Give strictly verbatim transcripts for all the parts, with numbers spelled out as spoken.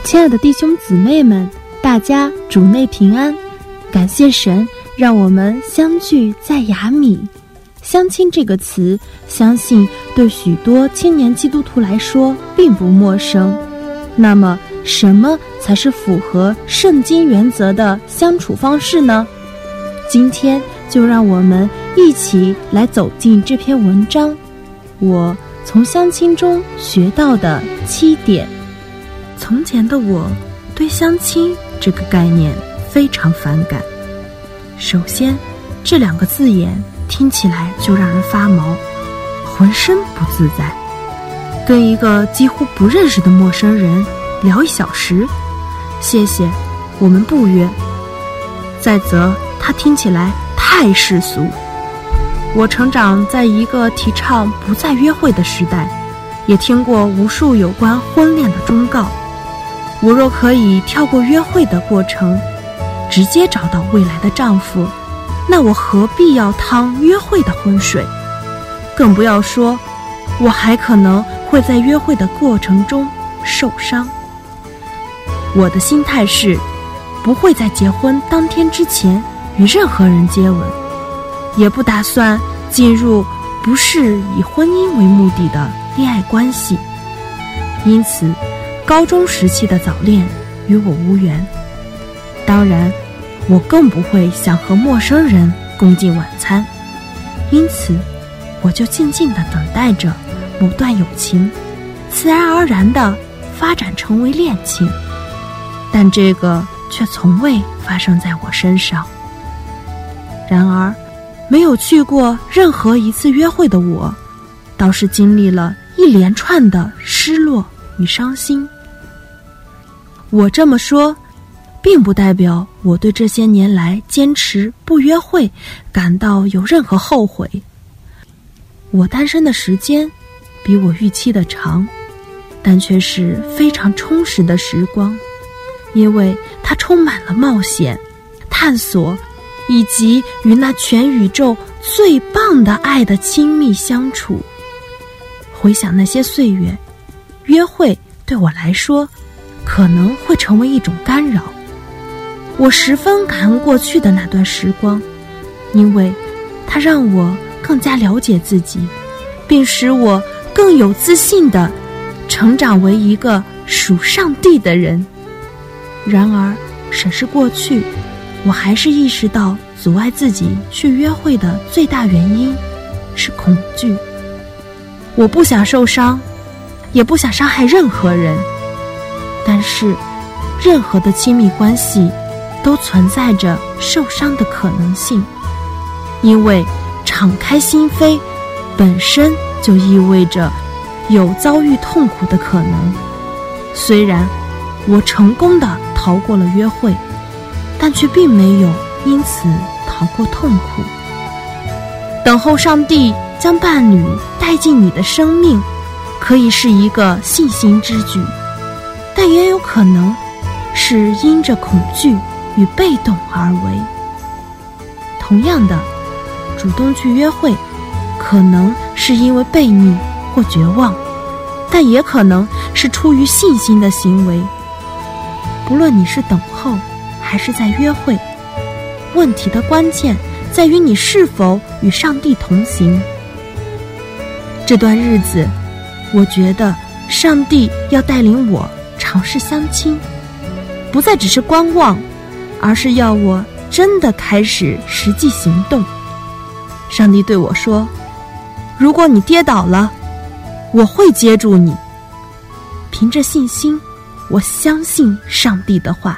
亲爱的弟兄姊妹们，大家主内平安，感谢神让我们相聚在雅米。相亲这个词，相信对许多青年基督徒来说并不陌生。那么什么才是符合圣经原则的相处方式呢？今天就让我们一起来走进这篇文章，我从相亲中学到的七点。从前的我对相亲这个概念非常反感。首先，这两个字眼听起来就让人发毛，浑身不自在。跟一个几乎不认识的陌生人聊一小时，谢谢，我们不约。再则，它听起来太世俗。我成长在一个提倡不再约会的时代，也听过无数有关婚恋的忠告。我若可以跳过约会的过程，直接找到未来的丈夫，那我何必要趟约会的浑水？更不要说我还可能会在约会的过程中受伤。我的心态是不会在结婚当天之前与任何人接吻，也不打算进入不是以婚姻为目的的恋爱关系。因此高中时期的早恋与我无缘。当然我更不会想和陌生人共进晚餐，因此我就静静地等待着某段友情自然而然地发展成为恋情，但这个却从未发生在我身上。然而没有去过任何一次约会的我，倒是经历了一连串的失落与伤心。我这么说并不代表我对这些年来坚持不约会感到有任何后悔。我单身的时间比我预期的长，但却是非常充实的时光，因为它充满了冒险、探索，以及与那全宇宙最棒的爱的亲密相处。回想那些岁月，约会对我来说可能会成为一种干扰。我十分感恩过去的那段时光，因为它让我更加了解自己，并使我更有自信地成长为一个属上帝的人。然而审视过去，我还是意识到阻碍自己去约会的最大原因是恐惧。我不想受伤，也不想伤害任何人，但是任何的亲密关系都存在着受伤的可能性，因为敞开心扉本身就意味着有遭遇痛苦的可能。虽然我成功地逃过了约会，但却并没有因此逃过痛苦。等候上帝将伴侣带进你的生命，可以是一个信心之举，但也有可能是因着恐惧与被动而为。同样的，主动去约会可能是因为悖逆或绝望，但也可能是出于信心的行为。不论你是等候还是在约会，问题的关键在于你是否与上帝同行。这段日子，我觉得上帝要带领我尝试相亲，不再只是观望，而是要我真的开始实际行动。上帝对我说，如果你跌倒了，我会接住你。凭着信心，我相信上帝的话。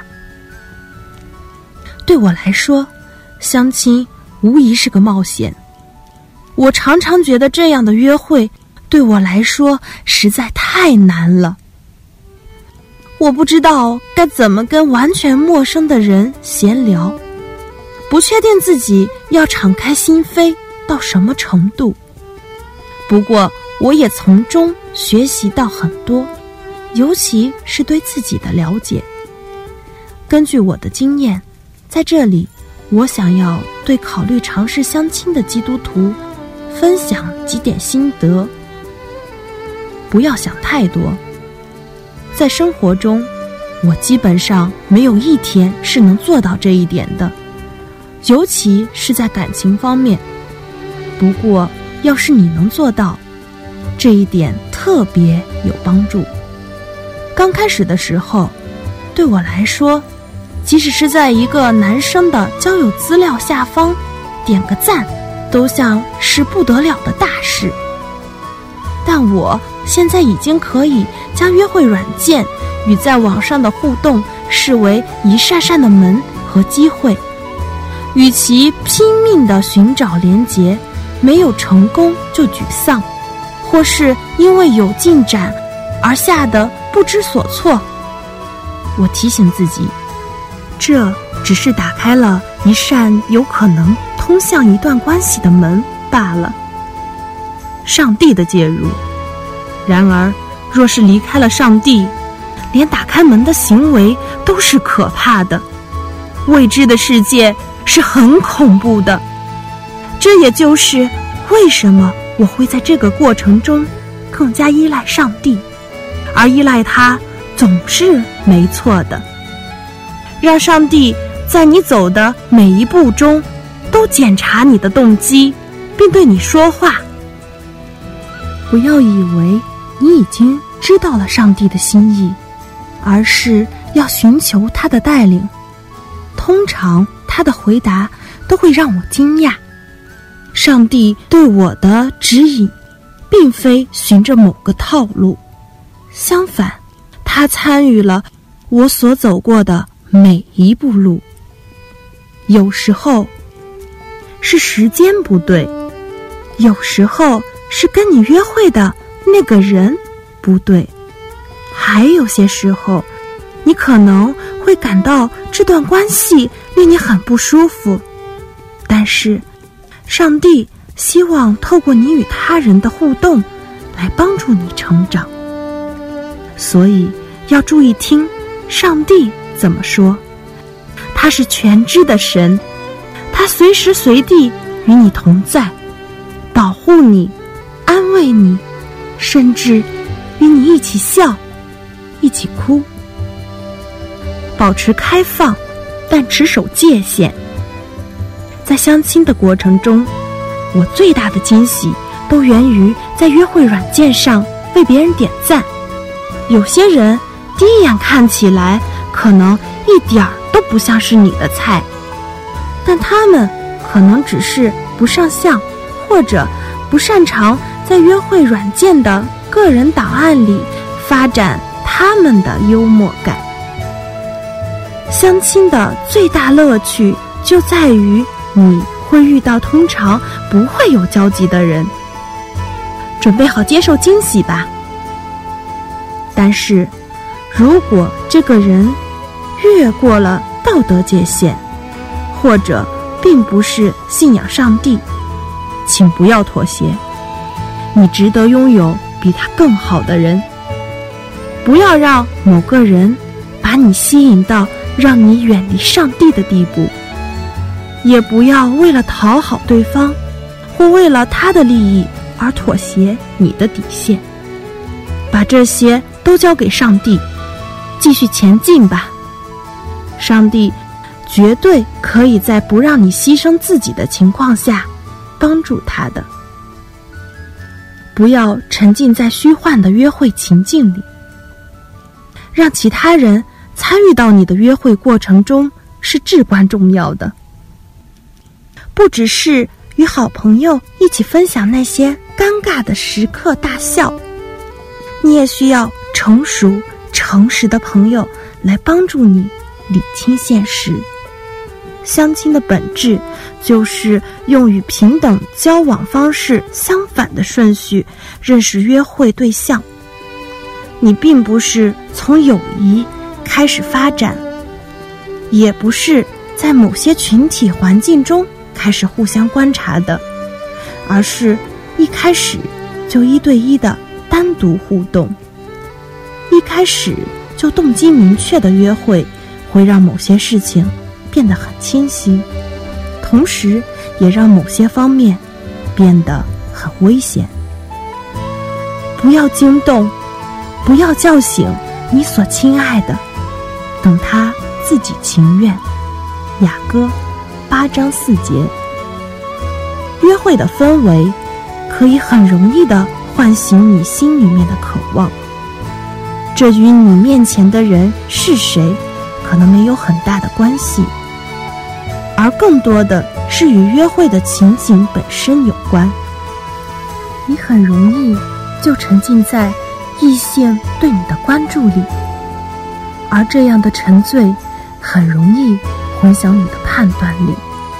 对我来说，相亲无疑是个冒险。我常常觉得这样的约会对我来说实在太难了。我不知道该怎么跟完全陌生的人闲聊，不确定自己要敞开心扉到什么程度。不过我也从中学习到很多，尤其是对自己的了解。根据我的经验，在这里我想要对考虑尝试相亲的基督徒分享几点心得。不要想太多，在生活中我基本上没有一天是能做到这一点的，尤其是在感情方面。不过要是你能做到，这一点特别有帮助。刚开始的时候，对我来说，即使是在一个男生的交友资料下方点个赞，都像是不得了的大事。但我现在已经可以将约会软件与在网上的互动视为一扇扇的门和机会，与其拼命地寻找连结，没有成功就沮丧，或是因为有进展而吓得不知所措，我提醒自己，这只是打开了一扇有可能通向一段关系的门罢了。上帝的介入，然而若是离开了上帝，连打开门的行为都是可怕的。未知的世界是很恐怖的，这也就是为什么我会在这个过程中更加依赖上帝，而依赖他总是没错的。让上帝在你走的每一步中都检查你的动机，并对你说话。不要以为你已经知道了上帝的心意，而是要寻求他的带领。通常他的回答都会让我惊讶。上帝对我的指引并非循着某个套路，相反，他参与了我所走过的每一步路。有时候是时间不对，有时候是跟你约会的那个人不对，还有些时候你可能会感到这段关系令你很不舒服，但是上帝希望透过你与他人的互动来帮助你成长，所以要注意听上帝怎么说。他是全知的神，他随时随地与你同在，保护你，安慰你，甚至与你一起笑，一起哭。保持开放，但持守界限。在相亲的过程中，我最大的惊喜都源于在约会软件上为别人点赞。有些人第一眼看起来可能一点儿都不像是你的菜，但他们可能只是不上相，或者不擅长在约会软件的个人档案里发展他们的幽默感。相亲的最大乐趣就在于你会遇到通常不会有交集的人，准备好接受惊喜吧。但是如果这个人越过了道德界限，或者并不是信仰上帝，请不要妥协，你值得拥有比他更好的人。不要让某个人把你吸引到让你远离上帝的地步，也不要为了讨好对方，或为了他的利益而妥协你的底线。把这些都交给上帝，继续前进吧。上帝绝对可以在不让你牺牲自己的情况下帮助他的。不要沉浸在虚幻的约会情境里，让其他人参与到你的约会过程中是至关重要的。不只是与好朋友一起分享那些尴尬的时刻大笑，你也需要成熟诚实的朋友来帮助你理清现实。相亲的本质就是用与平等交往方式相反的顺序认识约会对象。你并不是从友谊开始发展，也不是在某些群体环境中开始互相观察的，而是一开始就一对一的单独互动。一开始就动机明确的约会会让某些事情变得很清晰，同时也让某些方面变得很危险。不要惊动，不要叫醒你所亲爱的， 等他自己情愿。雅歌八章四节。约会的氛围可以很容易地唤醒你心里面的渴望，这与你面前的人是谁可能没有很大的关系，而更多的是与约会的情景本身有关。你很容易就沉浸在异性对你的关注里，而这样的沉醉很容易混淆你的判断力。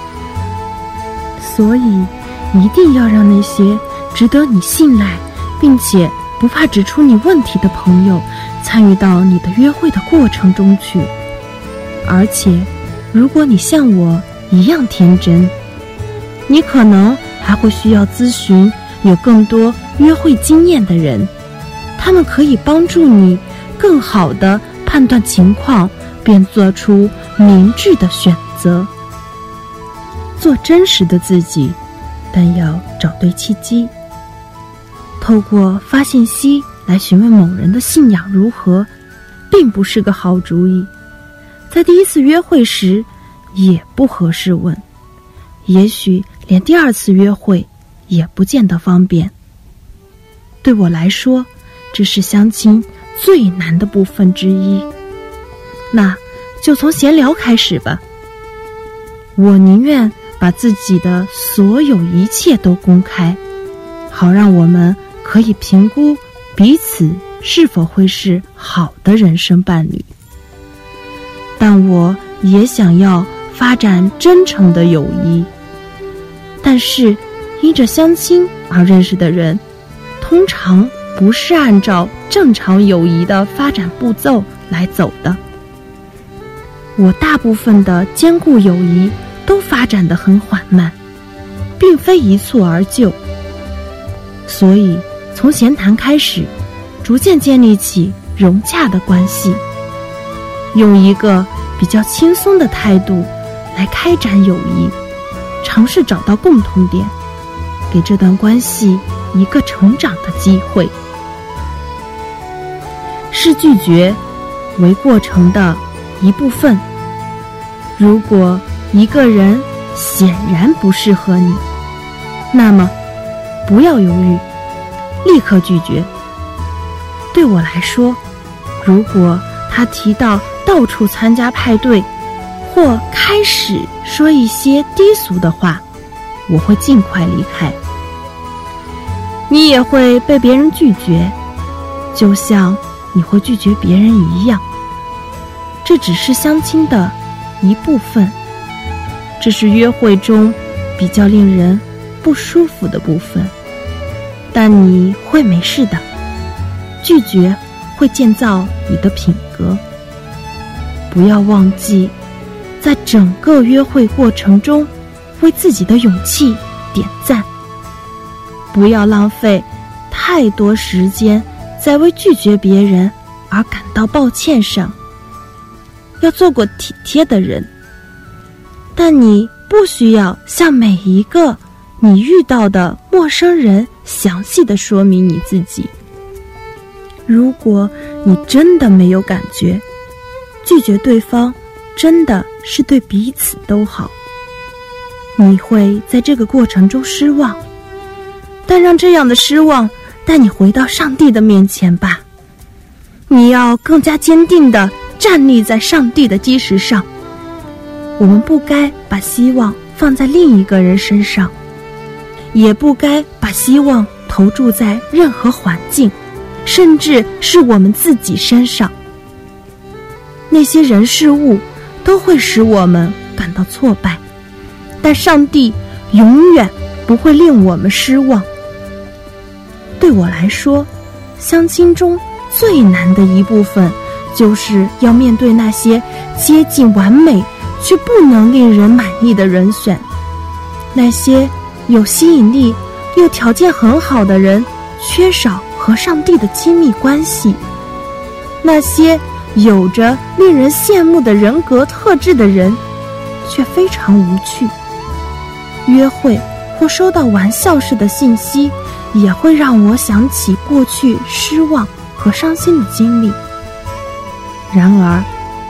所以一定要让那些值得你信赖并且不怕指出你问题的朋友参与到你的约会的过程中去。而且如果你像我一样天真，你可能还会需要咨询有更多约会经验的人，他们可以帮助你更好地判断情况，便做出明智的选择。做真实的自己，但要找对契机。透过发信息来询问某人的信仰如何，并不是个好主意。在第一次约会时也不合适问，也许连第二次约会也不见得方便。对我来说，这是相亲最难的部分之一。那就从闲聊开始吧。我宁愿把自己的所有一切都公开，好让我们可以评估彼此是否会是好的人生伴侣。但我也想要发展真诚的友谊，但是因着相亲而认识的人，通常不是按照正常友谊的发展步骤来走的。我大部分的坚固友谊都发展得很缓慢，并非一蹴而就。所以从闲谈开始，逐渐建立起融洽的关系，用一个比较轻松的态度来开展友谊，尝试找到共同点，给这段关系一个成长的机会。视拒绝为过程的一部分。如果一个人显然不适合你，那么不要犹豫，立刻拒绝。对我来说，如果他提到到处参加派对，或开始说一些低俗的话，我会尽快离开。你也会被别人拒绝，就像你会拒绝别人一样。这只是相亲的一部分，这是约会中比较令人不舒服的部分，但你会没事的。拒绝会建造你的品格。不要忘记，在整个约会过程中，为自己的勇气点赞。不要浪费太多时间在为拒绝别人而感到抱歉上。要做个体贴的人，但你不需要向每一个你遇到的陌生人详细的说明你自己。如果你真的没有感觉，拒绝对方真的是对彼此都好。你会在这个过程中失望，但让这样的失望带你回到上帝的面前吧。你要更加坚定地站立在上帝的基石上。我们不该把希望放在另一个人身上，也不该把希望投注在任何环境，甚至是我们自己身上。那些人事物都会使我们感到挫败，但上帝永远不会令我们失望。对我来说，相亲中最难的一部分就是要面对那些接近完美却不能令人满意的人选。那些有吸引力又条件很好的人缺少和上帝的亲密关系，那些有着令人羡慕的人格特质的人却非常无趣。约会或收到玩笑式的信息也会让我想起过去失望和伤心的经历。然而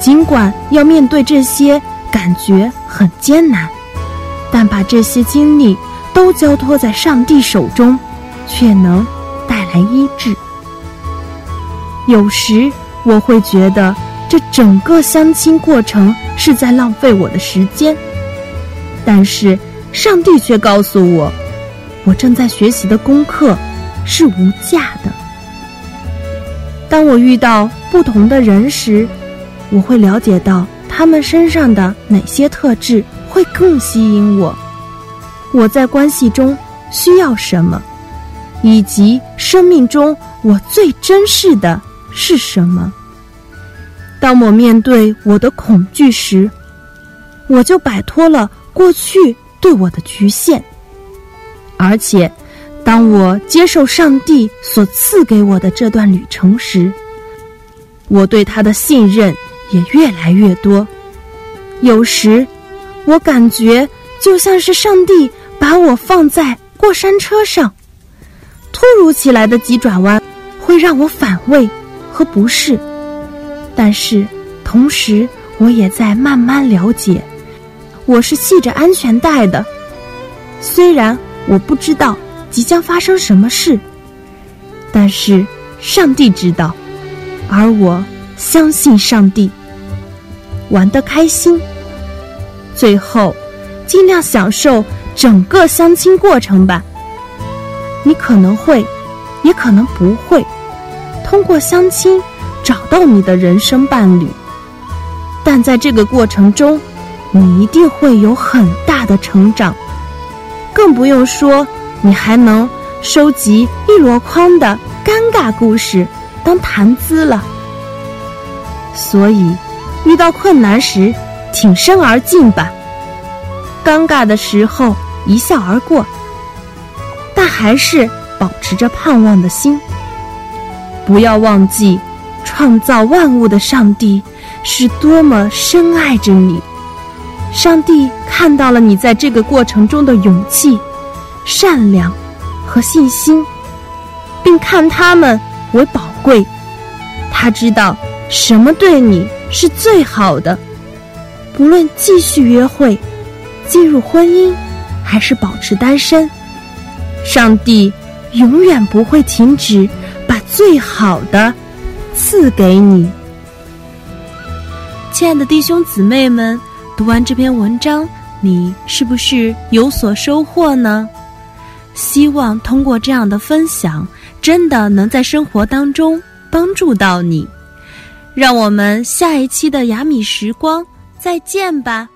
尽管要面对这些，感觉很艰难，但把这些经历都交托在上帝手中，却能带来医治。有时我会觉得这整个相亲过程是在浪费我的时间，但是上帝却告诉我，我正在学习的功课是无价的。当我遇到不同的人时，我会了解到他们身上的哪些特质会更吸引我，我在关系中需要什么，以及生命中我最珍视的是什么。当我面对我的恐惧时，我就摆脱了过去对我的局限，而且当我接受上帝所赐给我的这段旅程时，我对他的信任也越来越多。有时我感觉就像是上帝把我放在过山车上，突如其来的急转弯会让我反胃和不适，但是同时我也在慢慢了解，我是系着安全带的。虽然我不知道即将发生什么事，但是上帝知道，而我相信上帝。玩得开心，最后尽量享受整个相亲过程吧。你可能会，也可能不会通过相亲找到你的人生伴侣，但在这个过程中，你一定会有很大的成长，更不用说你还能收集一箩筐的尴尬故事当谈资了。所以遇到困难时挺身而进吧，尴尬的时候一笑而过，但还是保持着盼望的心。不要忘记创造万物的上帝是多么深爱着你，上帝看到了你在这个过程中的勇气、善良和信心，并看他们为宝贵。他知道什么对你是最好的，不论继续约会、进入婚姻，还是保持单身，上帝永远不会停止把最好的赐给你。亲爱的弟兄姊妹们，读完这篇文章，你是不是有所收获呢？希望通过这样的分享，真的能在生活当中帮助到你。让我们下一期的雅米时光再见吧。